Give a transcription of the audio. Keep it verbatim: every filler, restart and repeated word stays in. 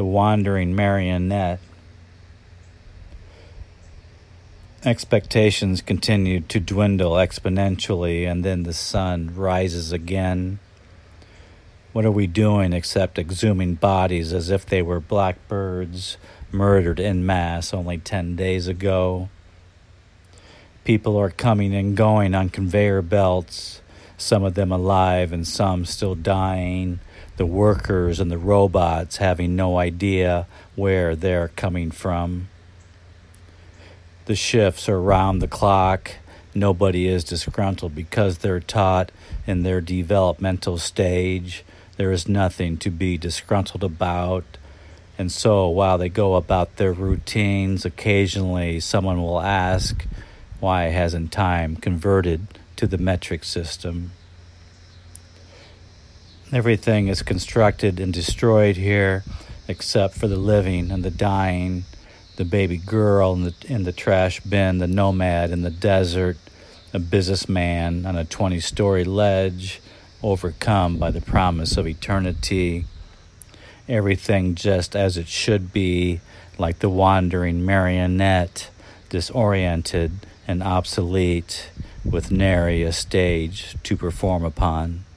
the wandering marionette. Expectations continue to dwindle exponentially, and then the sun rises again. What are we doing except exhuming bodies as if they were blackbirds murdered en masse only ten days ago? People are coming and going on conveyor belts, some of them alive and some still dying, the workers and the robots having no idea where they're coming from. The shifts are round the clock. Nobody is disgruntled because they're taught in their developmental stage there is nothing to be disgruntled about. And so while they go about their routines, occasionally someone will ask, why hasn't time converted to the metric system? Everything is constructed and destroyed here except for the living and the dying, the baby girl in the, in the trash bin, the nomad in the desert, a businessman on a twenty-story ledge, overcome by the promise of eternity. Everything just as it should be, like the wandering marionette, disoriented and obsolete, with nary a stage to perform upon.